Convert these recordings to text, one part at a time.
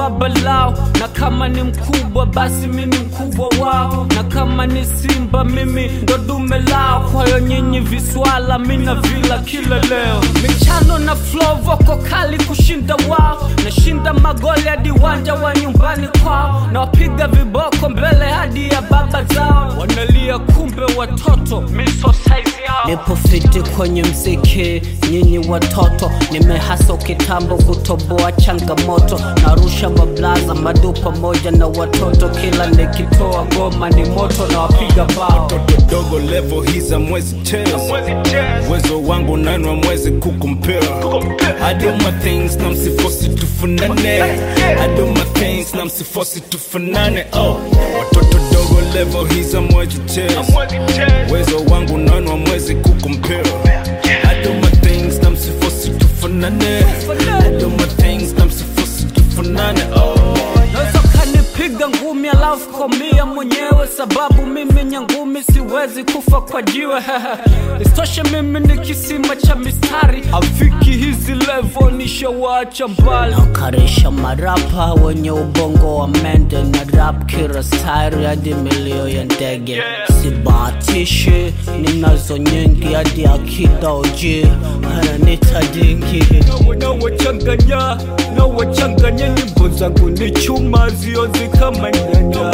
baba lao, na kama ni mkubwa basi mimi ni mkubwa wao, na kama ni simba mimi ndo dume lao. Kwa hiyo nyinyi viswala mimi na vila kila leo. Michano na flow voko kali kushinda wao, nashinda magoli hadi uwanja wa nyumbani kwao, na wapiga viboko mbele hadi ya baba zao. Wanalia kumbe watoto miso size yao. Nipo fiti kwenye mziki, nyinyi watoto. Nimehasa kitambo kutoboa changamoto, narusha mablaza madu pamoja na watoto. Kila nikitoa goma ni moto na wapiga bao. Watoto dogo level hiza mwezi cheza, uwezo wangu nani wa mwezi kukompare. I do my things na msifosi tufunane, I do my things na msifosi tufunane. Oh, watoto dogo level hiza mwezi cheza, uwezo wangu nani wa mwezi kukompare. I do my things na msifosi tufunane, I do my things na msifosi tufunane. Oh, piga ngumi alafu komia mwenyewe, sababu mimi nyangumi siwezi kufa kwa jiwe. Istoshe mimi ni kisima cha mistari, afiki hizi level nishawacha mbali. Nakarisha marapa wenye ubongo wa mende, na rap kila style hadi milio ya ndege. Sibatishi ninazo nyingi hadi akida oji ananita dingi. Na wachanganya nyimbo zangu ni chuma ziozi kama nyanya.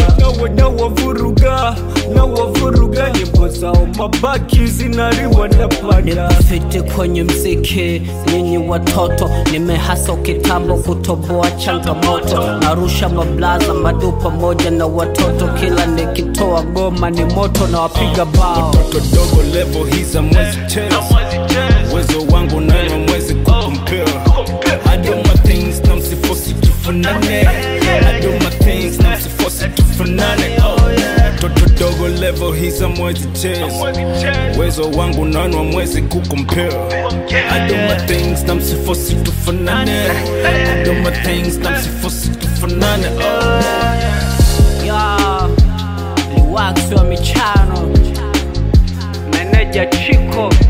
Na wavuruga nyimbo zao mabaki zinariwa na panya. Nipo fiti kwenye mziki, nyinyi watoto. Nimehasa kitambo kutoboa changamoto, narusha mablaza madu pamoja na watoto. Kila nikitoa goma ni moto na wapiga bao. watoto dogo level hiza mwezi cheza, uwezo wangu nani wa mwezi kukompare. I do my things na msifosi tufunane, I do my things na msifosi tufunane. Oh, watoto dogo level hiza mwezi cheza, uwezo wangu nani wa mwezi kukompare. I do my things na msifosi tufunane, I do my things na msifosi tufunane. Oh, Liwaxi wa Michano, meneja Chico.